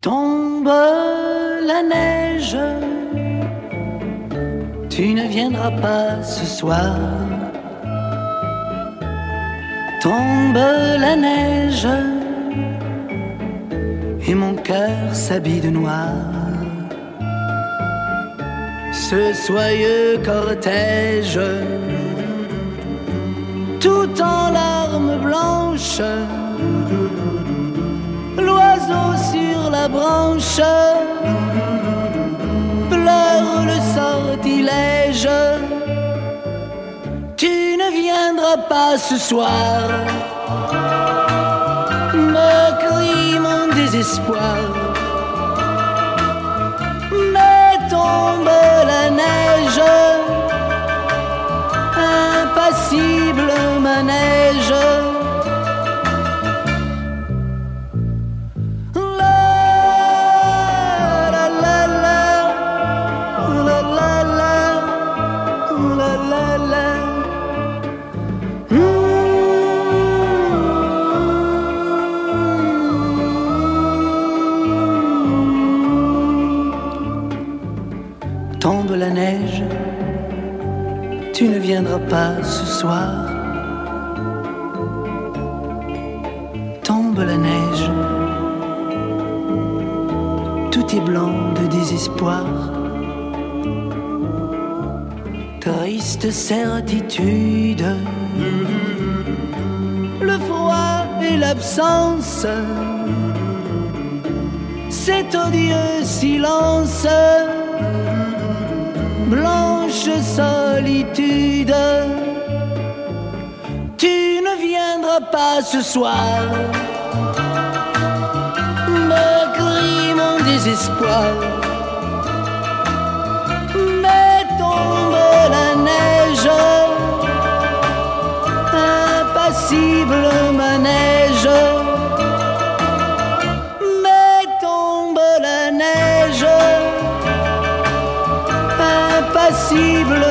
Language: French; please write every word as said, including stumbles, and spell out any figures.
Tombe la neige, tu ne viendras pas ce soir. Tombe la neige, et mon cœur s'habille de noir. Ce soyeux cortège, tout en larmes blanches, l'oiseau sur la branche pleure le sortilège. Tu ne viendras pas ce soir, me crie mon désespoir. Mais tombe la neige, impassible manège. Tombe la neige, tu ne viendras pas ce soir. Tombe la neige, tout est blanc de désespoir. Triste certitude, le froid et l'absence, cet odieux silence. Blanche solitude, tu ne viendras pas ce soir, me crie mon désespoir. Mais tombe la neige, impassible manège. Mais tombe la neige, impassible